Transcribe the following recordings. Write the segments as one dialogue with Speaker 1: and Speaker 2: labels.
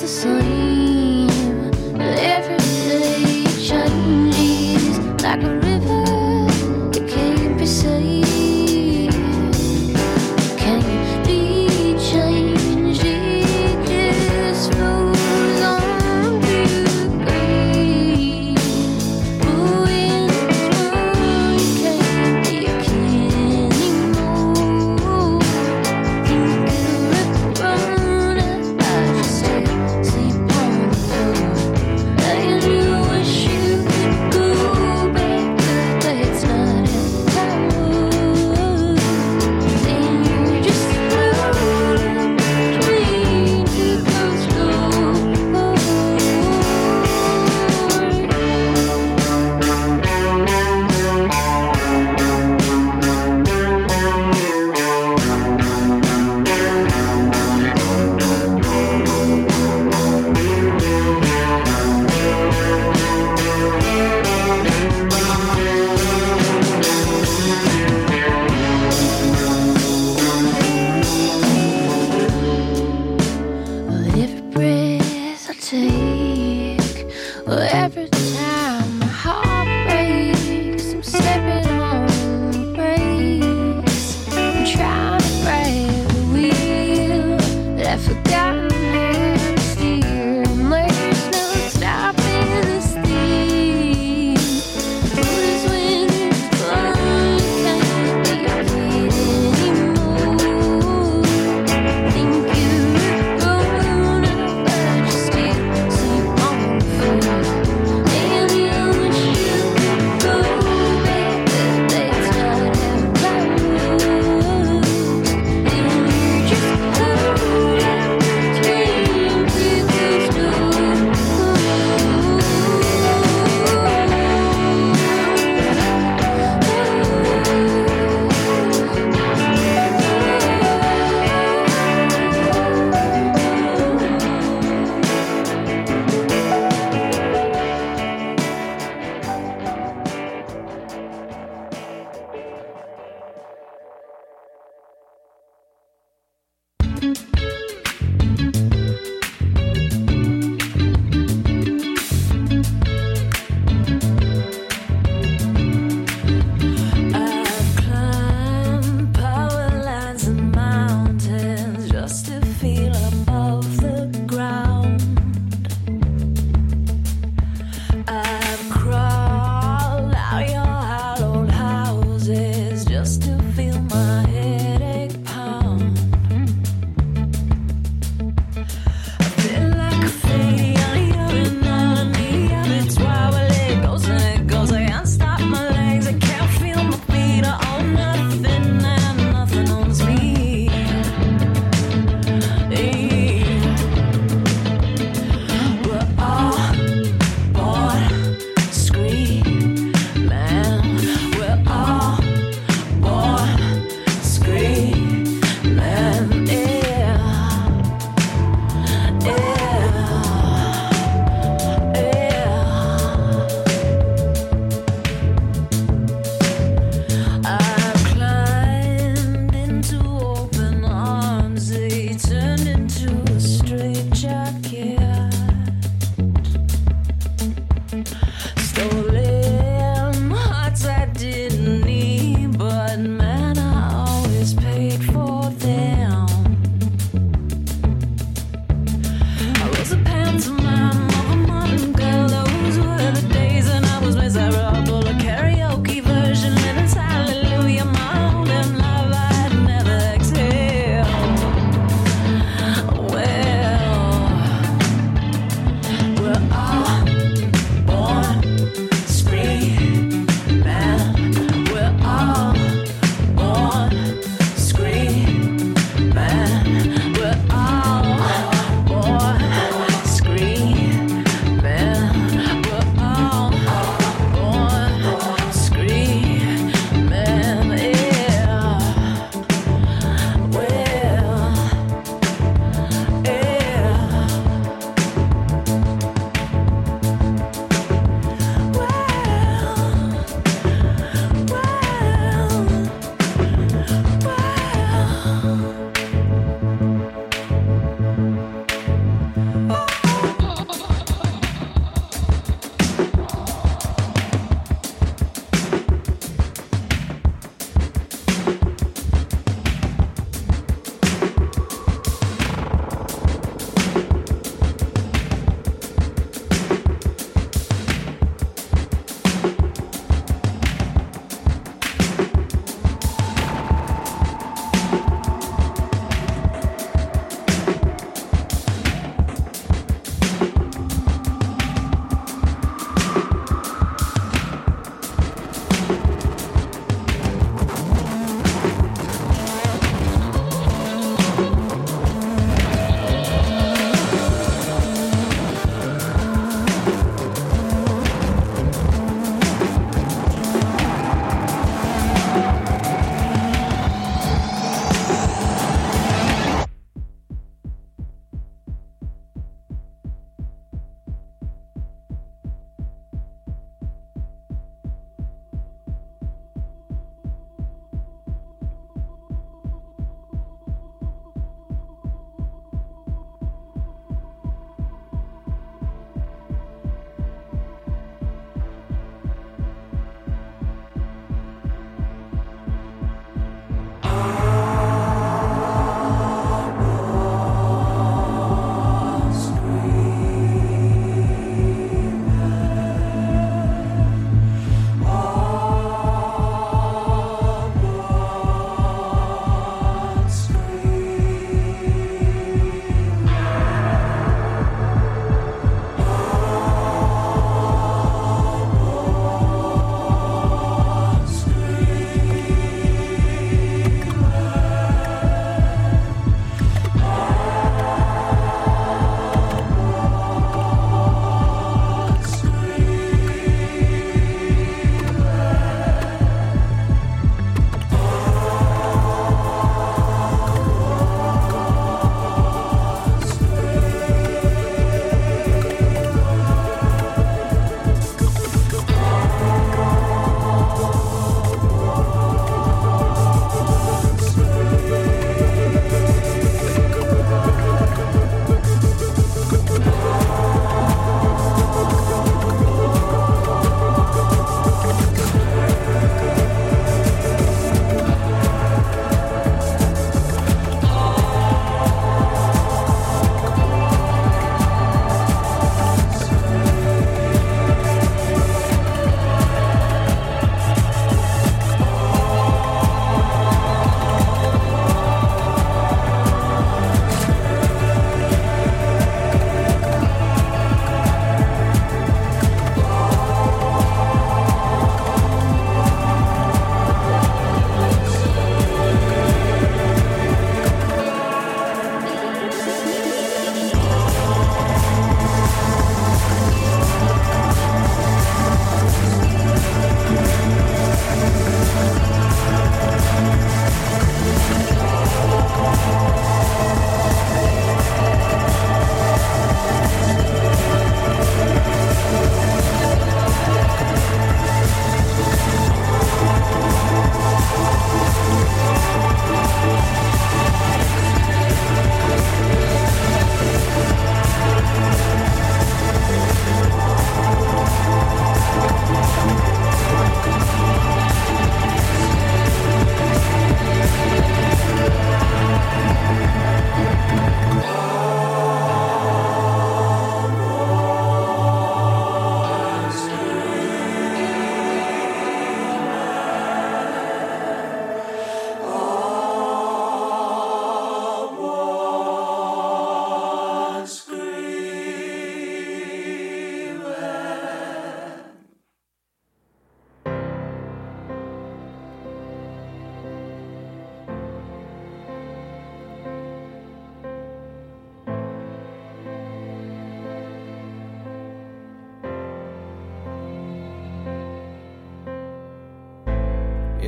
Speaker 1: the same. Every day changes like a river. It can't be saved. Can't be changed. It just flows on to grave. Oh, in this world you can't be a king anymore. You can rip run. I just sleep on.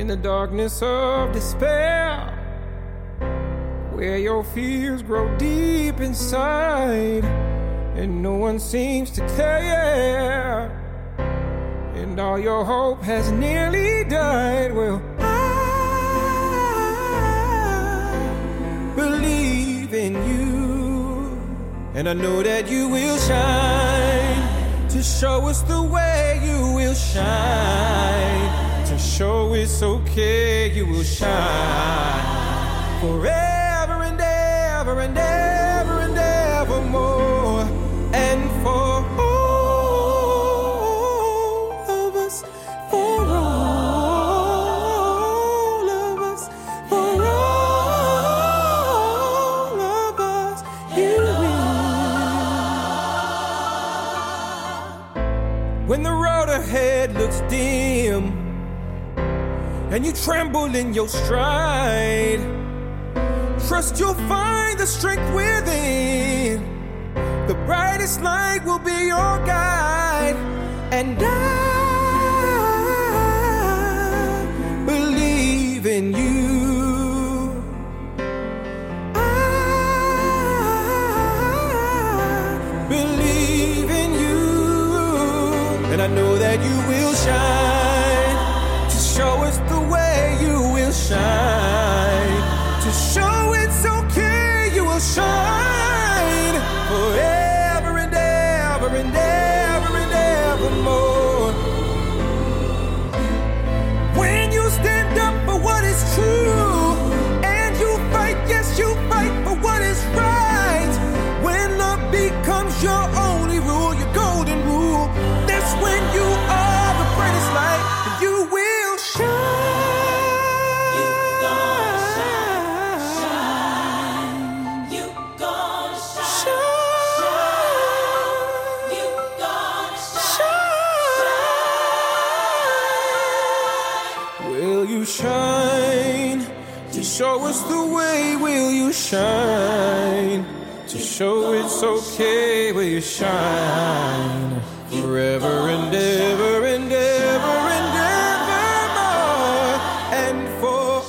Speaker 2: the darkness of despair, where your fears grow deep inside, and no one seems to care, and all your hope has nearly died. Well, I believe in you, and I know that you will shine, to show us the way you will shine, to show it's okay, you will shine forever and ever and ever and evermore, and for all of us, for all of us, for all of us, you will. When the road ahead looks dim and you tremble in your stride, trust you'll find the strength within. The brightest light will be your guide, and I believe in you. I believe in you, and I know that you will shine, to show us the way you will shine, to show it's okay, you will shine forever and ever and ever and evermore. When you stand up for what is true, and you fight, yes, you fight for what is right, when love becomes your only rule, your golden rule, that's when you are the brightest light, and you will shine. Shine, to show us the way, will you shine, to show it's okay, will you shine forever and ever and ever and evermore, and for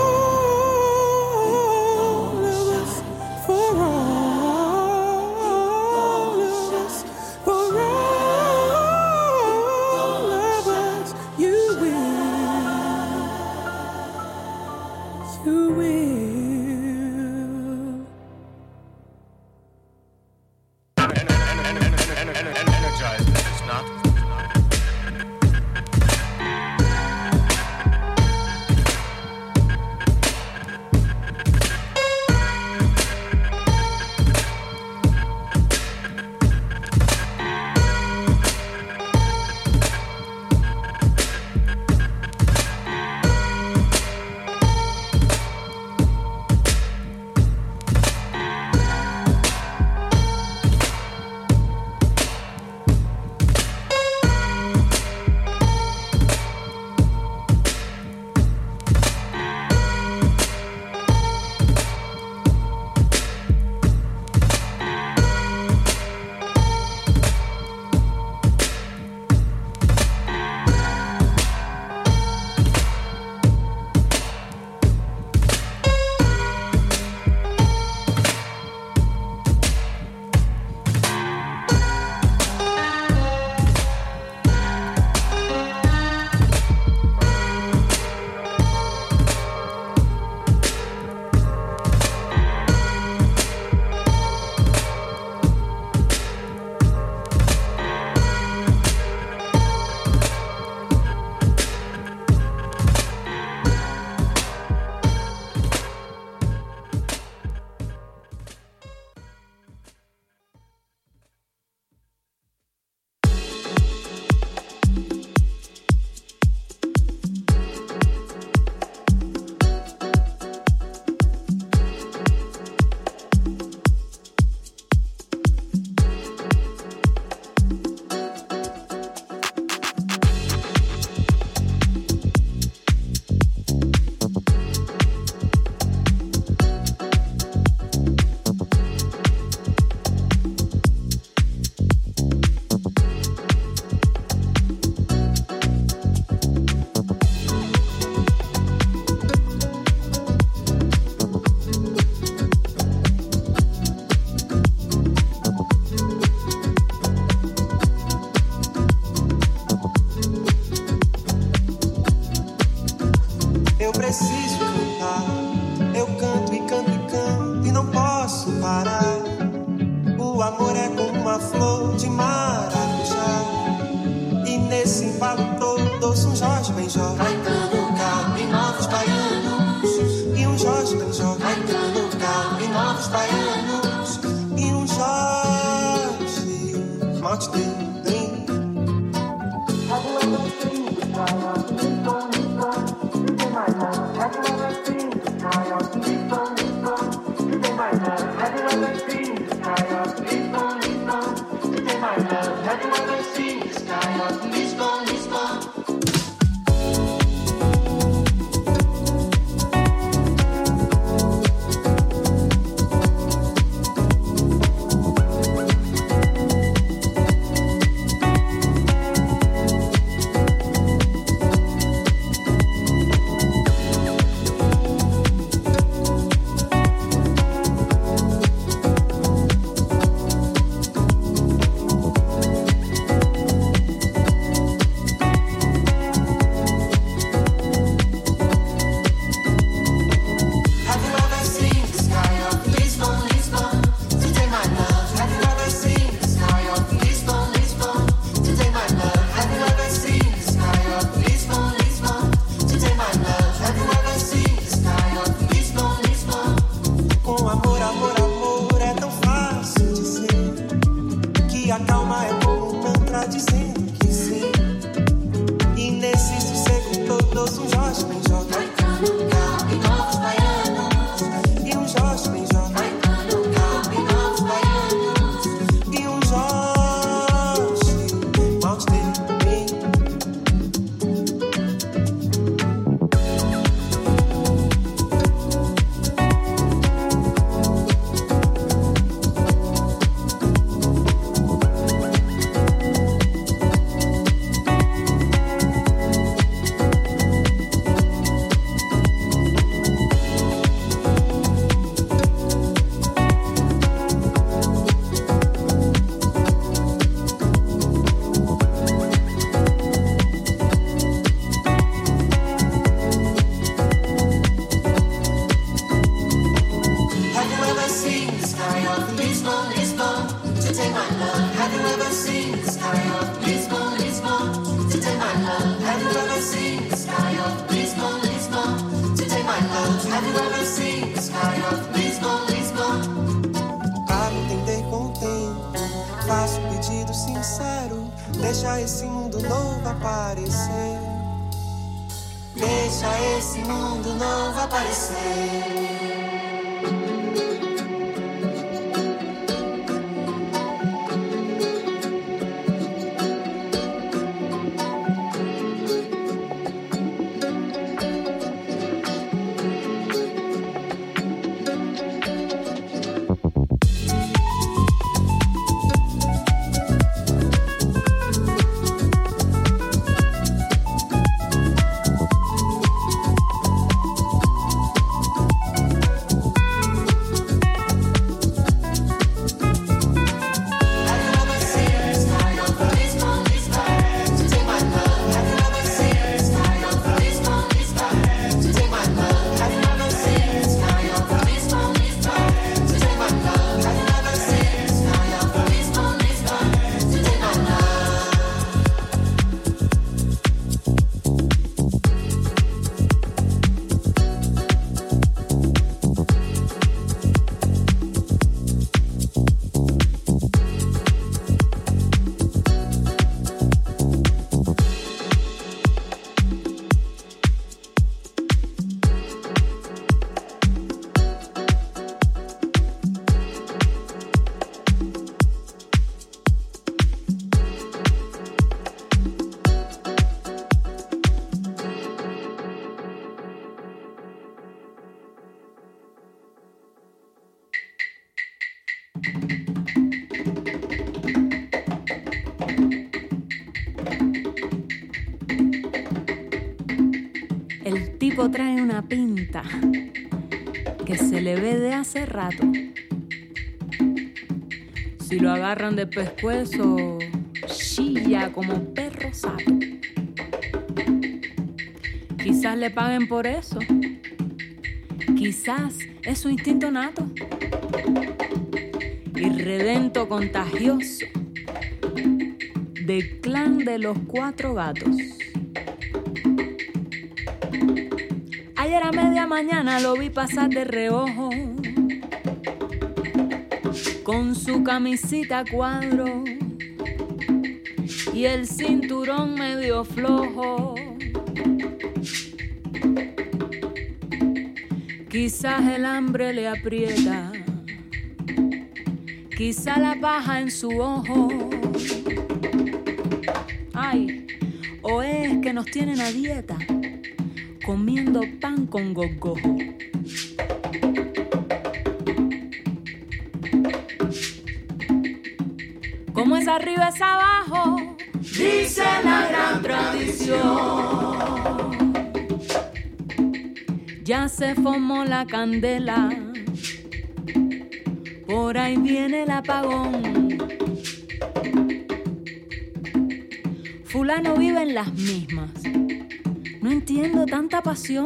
Speaker 2: all of us, for all of us, for all of us, you will. You will.
Speaker 3: Energized, it's not.
Speaker 4: amor é como uma flor de maracujá. E nesse embalo todo ouço um Jorge Benjó.
Speaker 5: Caetano, Cal e novos baianos.
Speaker 4: E um Jorge Benjó.
Speaker 5: Caetano, Cal e novos baianos.
Speaker 4: E um Jorge mal te deu. Deixa esse mundo novo aparecer.
Speaker 5: Deixa esse mundo novo aparecer.
Speaker 6: El tipo trae una pinta que se le ve de hace rato. Si lo agarran de pescuezo, chilla como perro sato. Quizás le paguen por eso. Quizás es su instinto nato. irredento contagioso, del clan de los 4 gatos. Ayer a media mañana lo vi pasar de reojo, con su camisita a cuadro y el cinturón medio flojo. Quizás el hambre le aprieta, quizá la paja en su ojo. Ay, o es que nos tienen a dieta, comiendo pan con gogojo. Como es arriba es abajo, dice la gran tradición. Ya se formó la candela, por ahí viene el apagón. Fulano vive en las mismas, no entiendo tanta pasión.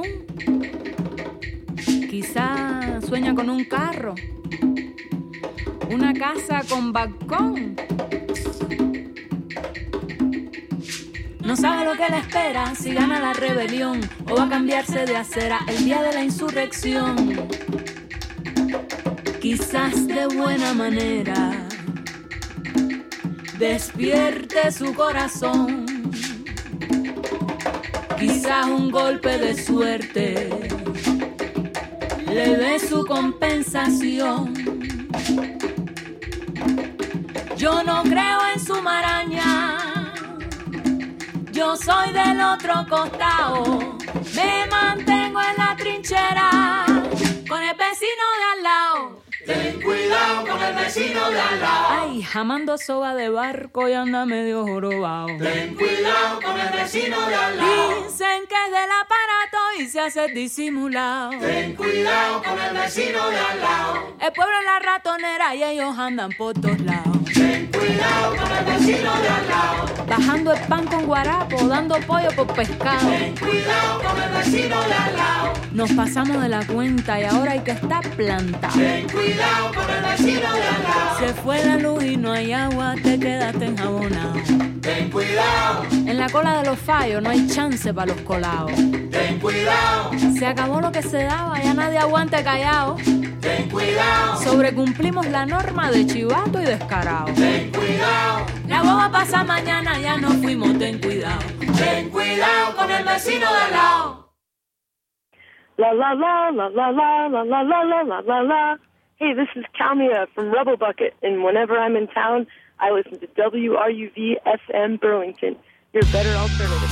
Speaker 6: Quizá sueña con un carro, una casa con balcón. No sabe lo que le espera si gana la rebelión o va a cambiarse de acera el día de la insurrección. Quizás de buena manera despierte su corazón. Quizás un golpe de suerte le dé su compensación. Yo no creo en su maraña, yo soy del otro costado, me mantengo en la trinchera con el vecino de al lado.
Speaker 5: Ten cuidado con el vecino de al lado.
Speaker 6: Ay, jamando soga de barco y anda medio jorobado.
Speaker 5: Ten cuidado con el vecino de al lado.
Speaker 6: Dicen que es del aparato y se hace disimulado.
Speaker 5: Ten cuidado con el vecino de al lado.
Speaker 6: El pueblo es la ratonera y ellos andan por todos lados.
Speaker 5: Ten cuidado con el vecino de al lado.
Speaker 6: Bajando el pan con guarapo, dando pollo por pescado.
Speaker 5: Ten cuidado con el vecino de al lado.
Speaker 6: Nos pasamos de la cuenta y ahora hay que estar plantado.
Speaker 5: Ten cuidado con el vecino de al lado.
Speaker 6: Se fue la luz y no hay agua, te quedaste enjabonado.
Speaker 5: Ten cuidado.
Speaker 6: En la cola de los fallos no hay chance para los colados.
Speaker 5: Ten cuidado.
Speaker 6: Se acabó lo que se daba, ya nadie aguante callado.
Speaker 5: Ten cuidado.
Speaker 6: Sobrecumplimos la norma de chivato y descarado.
Speaker 5: Ten cuidado.
Speaker 6: La boba pasa mañana, ya nos fuimos, ten cuidado.
Speaker 5: Ten cuidado con el vecino de al lado.
Speaker 7: La la la la la la la la la la la la la. Hey, this is Kalmia from Rebel Bucket, and whenever I'm in town, I listen to WRUV FM Burlington, your better alternative.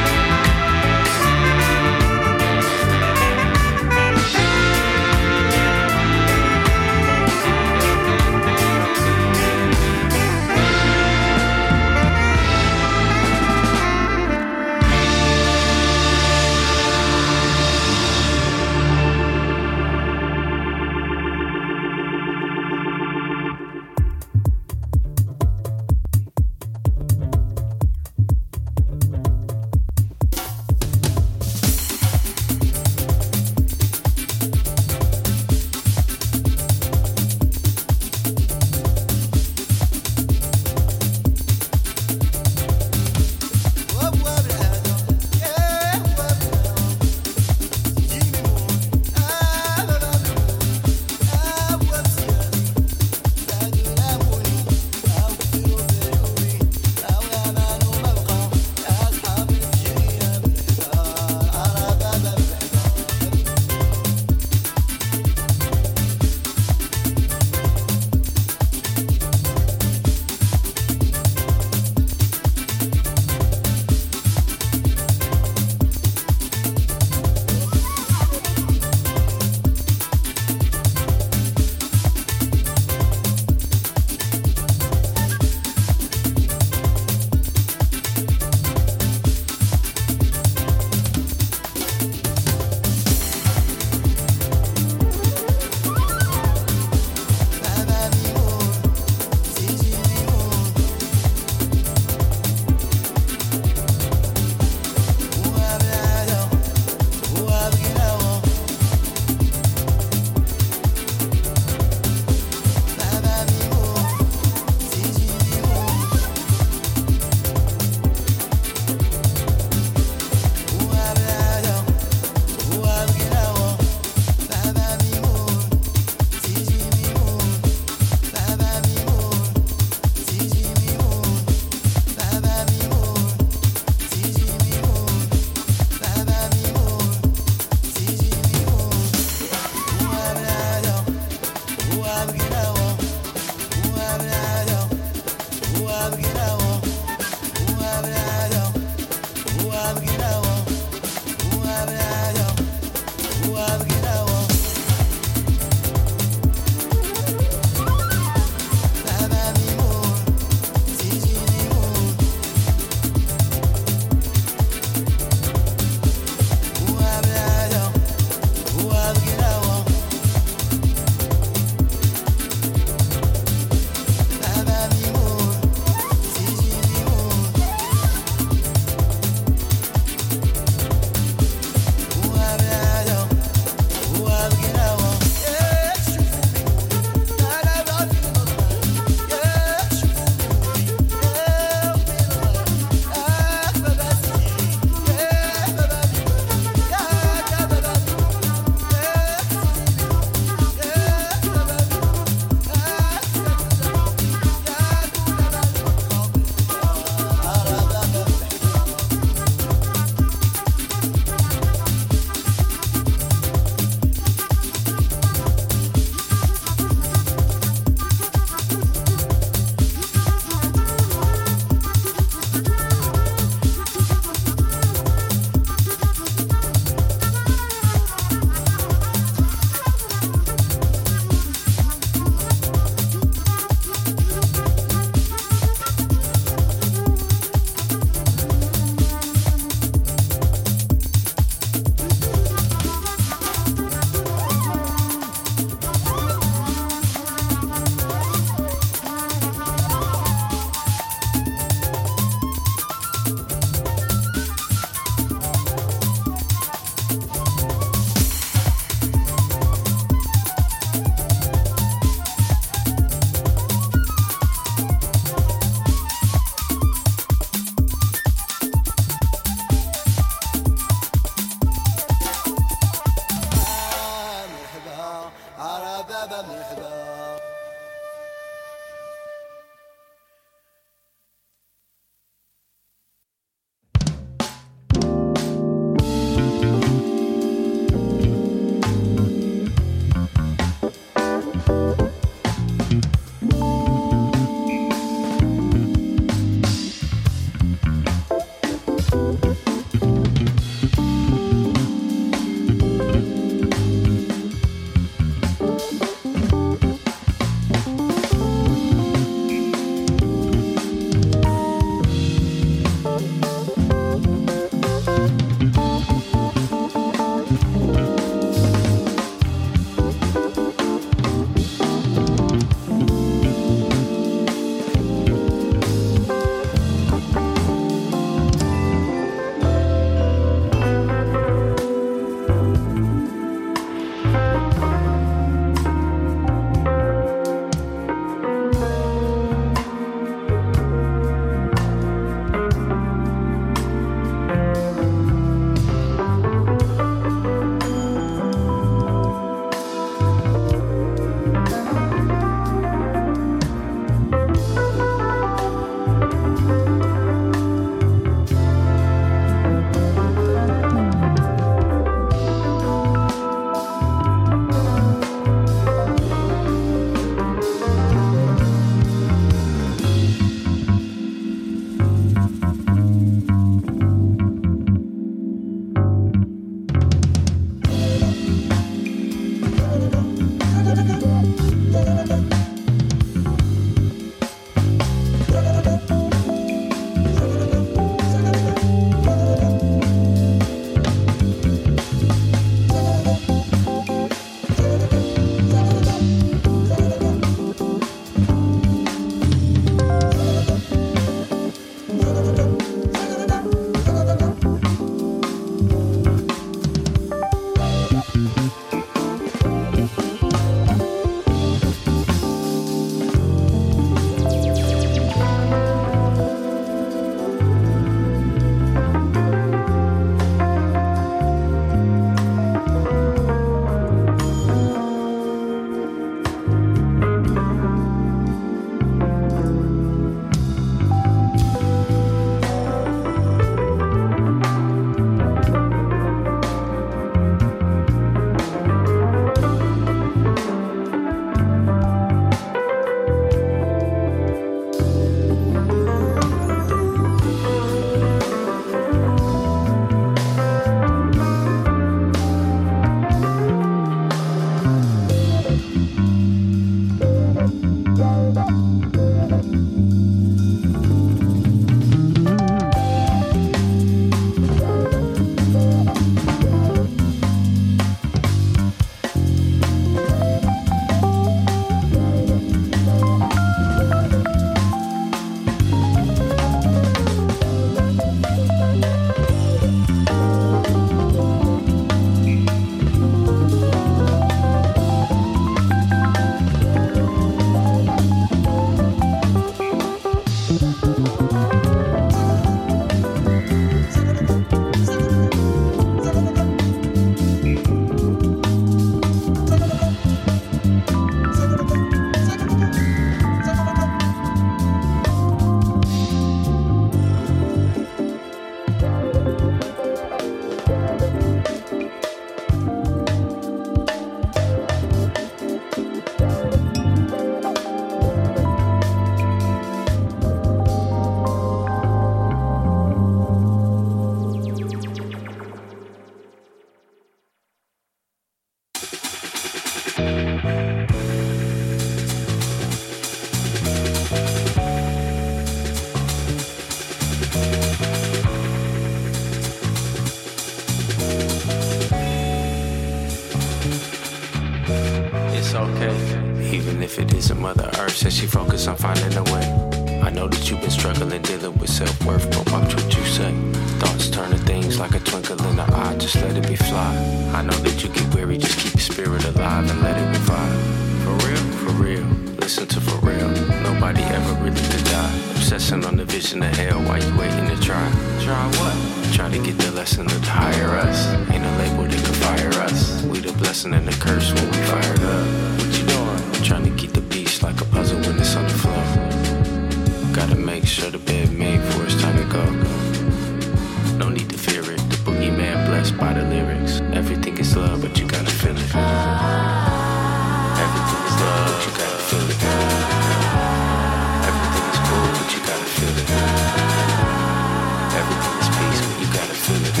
Speaker 8: okay. Even if it isn't Mother Earth, says she focused on finding a way. I know that you've been struggling, dealing with self-worth, but watch what you say. Thoughts turn to things like a twinkle in the eye, just let it be fly. I know that you get weary, just keep your spirit alive and let it revive. For real, for real, listen to for real. Nobody ever really to die. Obsessing on the vision of hell while you waiting to try. Try what? Try to get the lesson to hire us. Ain't a label that can fire us. We the blessing and the curse when we fired up. What you doing? Trying to keep the peace like a puzzle when it's on the floor. Gotta make sure the bed made for it's time to go. No need to fear it. The boogeyman blessed by the lyrics. Everything is love, but you gotta feel it. Everything is love, but you gotta feel it. Everything is cool, but you gotta feel it. Everything is peace, but you gotta feel it.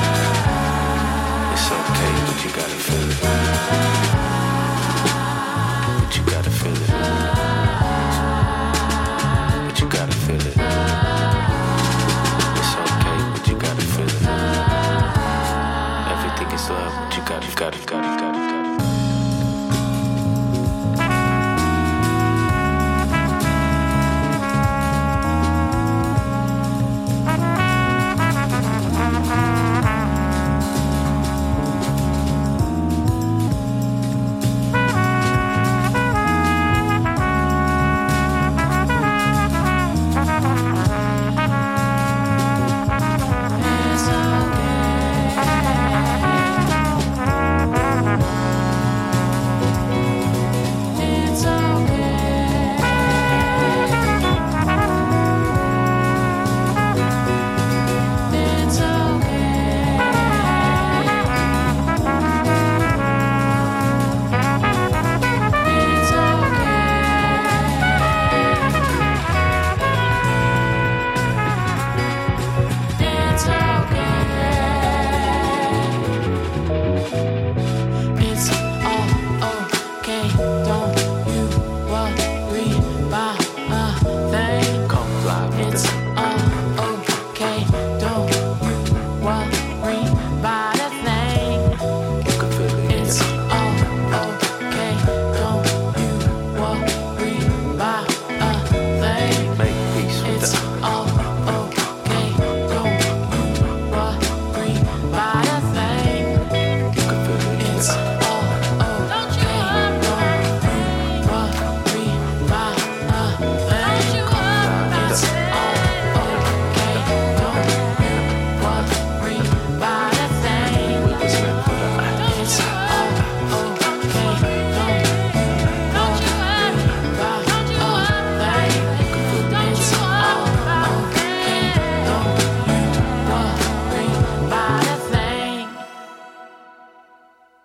Speaker 8: It's okay, but you gotta feel it. But you gotta feel it. But you gotta feel it. It's okay, but you gotta feel it. Everything is love, but you gotta.